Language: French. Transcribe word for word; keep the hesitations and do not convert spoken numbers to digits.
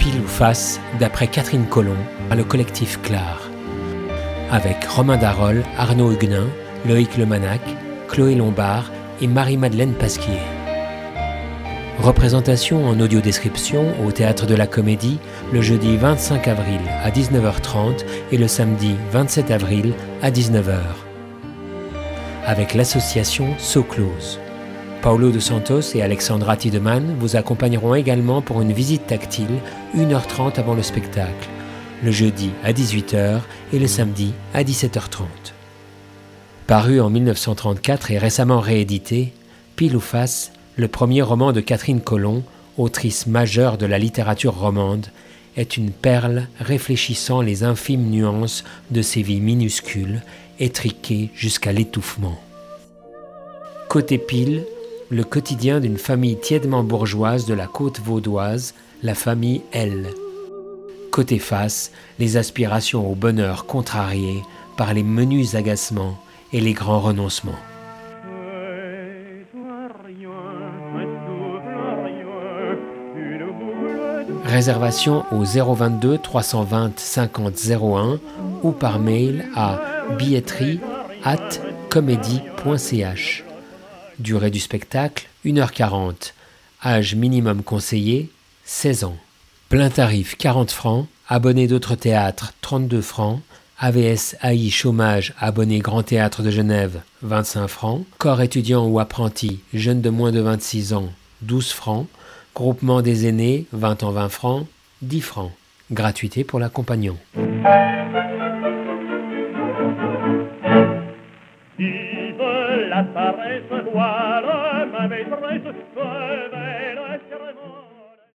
Pile ou face, d'après Catherine Colomb, par le collectif Clare. Avec Romain Darol, Arnaud Huguenin, Loïc Lemanac, Chloé Lombard et Marie-Madeleine Pasquier. Représentation en audiodescription au Théâtre de la Comédie le jeudi vingt-cinq avril à dix-neuf heures trente et le samedi vingt-sept avril à dix-neuf heures. Avec l'association So Close. Paulo de Santos et Alexandra Tiedemann vous accompagneront également pour une visite tactile une heure trente avant le spectacle, le jeudi à dix-huit heures et le samedi à dix-sept heures trente. Paru en mille neuf cent trente-quatre et récemment réédité, Pile ou face, le premier roman de Catherine Colomb, autrice majeure de la littérature romande, est une perle réfléchissant les infimes nuances de ces vies minuscules, étriquées jusqu'à l'étouffement. Côté Pile, le quotidien d'une famille tièdement bourgeoise de la côte vaudoise, la famille L. Côté face, les aspirations au bonheur contrariées par les menus agacements et les grands renoncements. Réservation au zéro vingt-deux trois cent vingt cinquante zéro un ou par mail à billetterie arobase comédie point c h. Durée du spectacle, une heure quarante. Âge minimum conseillé, seize ans. Plein tarif, quarante francs. Abonné d'autres théâtres, trente-deux francs. A V S A I chômage, abonné Grand Théâtre de Genève, vingt-cinq francs. Corps étudiant ou apprenti, jeune de moins de vingt-six ans, douze francs. Groupement des aînés, vingt ans vingt francs, dix francs. Gratuité pour l'accompagnant. Vive la paresse, voilà ma maîtresse,